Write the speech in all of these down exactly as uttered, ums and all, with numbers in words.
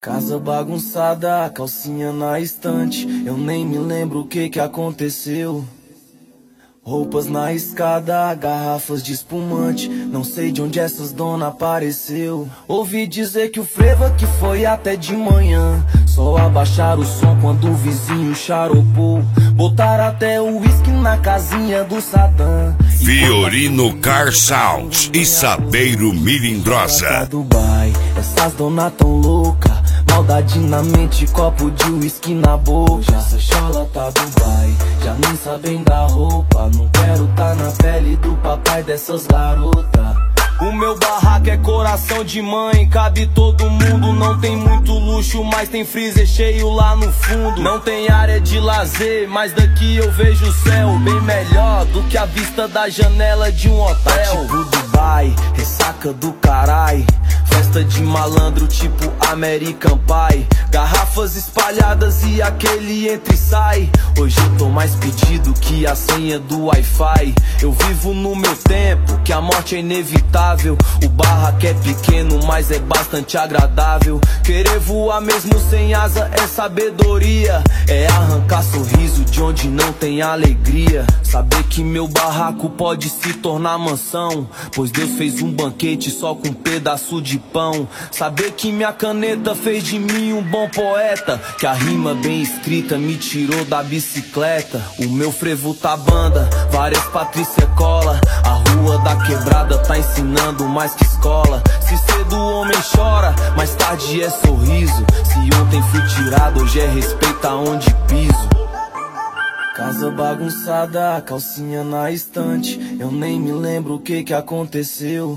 Casa bagunçada, calcinha na estante. Eu nem me lembro o que que aconteceu. Roupas na escada, garrafas de espumante. Não sei de onde essas dona apareceu. Ouvi dizer que o frevo que foi até de manhã. Só abaixar o som quando o vizinho charopou. Botar até o uísque na casinha do Sadam. Fiorino Car Sounds e Sabeiro Milindrosa. Dubai, essas dona tão louca. Maldade na mente, copo de uísque na boca. Essa chola tá Dubai, já nem sabem da roupa. Não quero tá na pele do papai dessas garotas. O meu barraco é coração de mãe, cabe todo mundo. Não tem muito luxo, mas tem freezer cheio lá no fundo. Não tem área de lazer, mas daqui eu vejo o céu bem melhor do que a vista da janela de um hotel. Tá tipo Dubai, ressaca do carai. Festa de malandro tipo American Pie. Garrafas espalhadas e aquele entra e sai. Hoje eu tô mais pedido que a senha do Wi-Fi. Eu vivo no meu tempo, que a morte é inevitável. O barraco é pequeno, mas é bastante agradável. Querer voar mesmo sem asa é sabedoria. É arrancar sorriso de onde não tem alegria. Saber que meu barraco pode se tornar mansão, pois Deus fez um banquete só com um pedaço de pão. Saber que minha caneta fez de mim um bom poeta, que a rima bem escrita me tirou da bicicleta. O meu frevo tá banda, várias Patrícia cola. A rua da quebrada tá ensinando mais que escola. Se cedo o homem chora, mais tarde é sorriso. Se ontem fui tirado, hoje é respeito aonde piso. Casa bagunçada, calcinha na estante. Eu nem me lembro o que que aconteceu.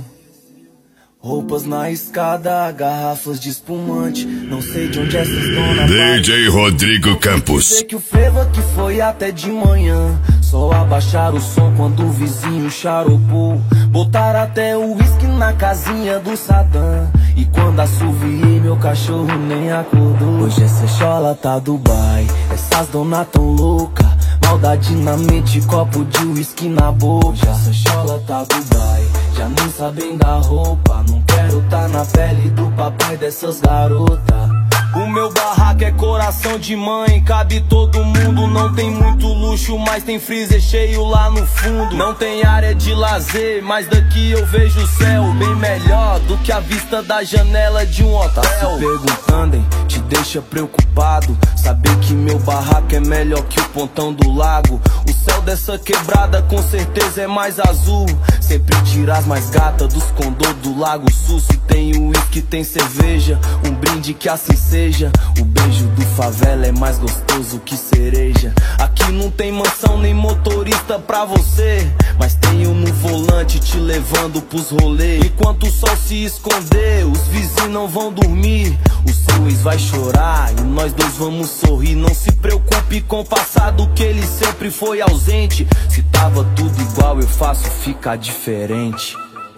Roupas na escada, garrafas de espumante. Não sei de onde essas donas. D J Rodrigo Campos. Sei que o frevo que foi até de manhã. Só abaixar o som quando o vizinho charopou. Botar até o uísque na casinha do Sadam. E quando assoviei, meu cachorro nem acordou. Hoje essa chola tá Dubai, essas dona tão louca. Maldade na mente, copo de uísque na boca. Essa chola tá Dubai, já nem sabem da roupa. Não quero tá na pele do papai dessas garotas. O meu barraco é coração de mãe, cabe todo mundo. Não tem muito luxo, mas tem freezer cheio lá no fundo. Não tem área de lazer, mas daqui eu vejo o céu bem melhor do que a vista da janela de um hotel. Tá se perguntando, hein? Te deixa preocupado saber que meu barraco é melhor que o pontão do lago. O céu dessa quebrada com certeza é mais azul. Sempre tira as mais gatas dos condô do Lago Sul. Se tem uísque, tem cerveja, um brinde que assim seja. O beijo do favela é mais gostoso que cereja. Aqui não tem mansão nem motorista pra você, mas tenho no volante te levando pros rolês. Enquanto o sol se esconder, os vizinhos não vão dormir. O seu ex vai chorar e nós dois vamos sorrir. Não se preocupe com o passado, que ele sempre foi ausente. Se tava tudo igual, eu faço ficar diferente.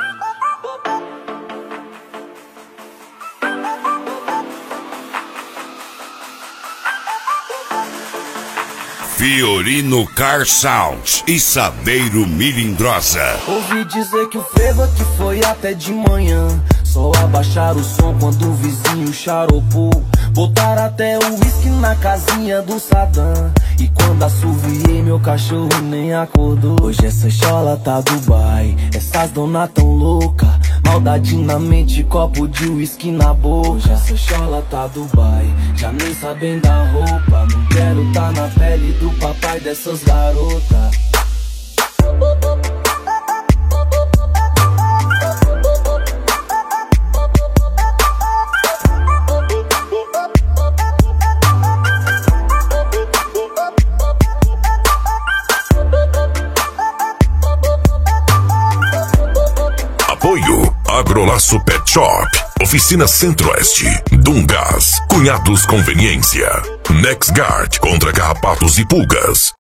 Fiorino Car Sounds e Sabeiro Milindrosa. Ouvi dizer que o frevo que foi até de manhã. Só abaixar o som quando o vizinho charopou. Botar até o uísque na casinha do Sadam. E quando assoviei, meu cachorro nem acordou. Hoje essa chola tá Dubai, essas dona tão louca. Maldade na mente, copo de uísque na boca. Hoje essa chola tá Dubai, já nem sabem da roupa. Não quero tá na pele do papai dessas garotas. Apoio Agrolaço Pet Shop, Oficina Centro-Oeste, Dungas, Cunhados Conveniência, NexGuard contra carrapatos e pulgas.